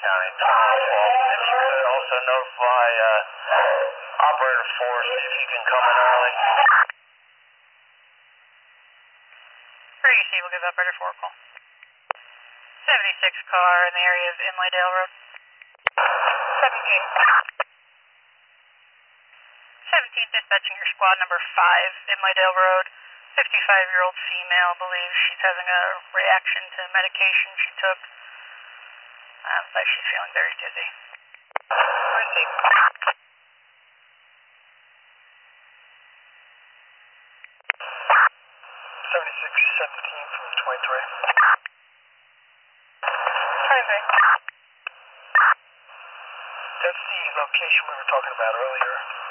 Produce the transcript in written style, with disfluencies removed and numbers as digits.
County. If you could also notify Operator 4, see if he can come in early. Pretty we'll give Operator 4 a call. 76 car in the area of Inlaydale Road. 17 dispatching your squad number 5, Inlaydale Road. 55-year-old female believes she's having a reaction to medication she took. Like she's feeling very dizzy. Receive. 7617 from 23. 23. That's the location we were talking about earlier.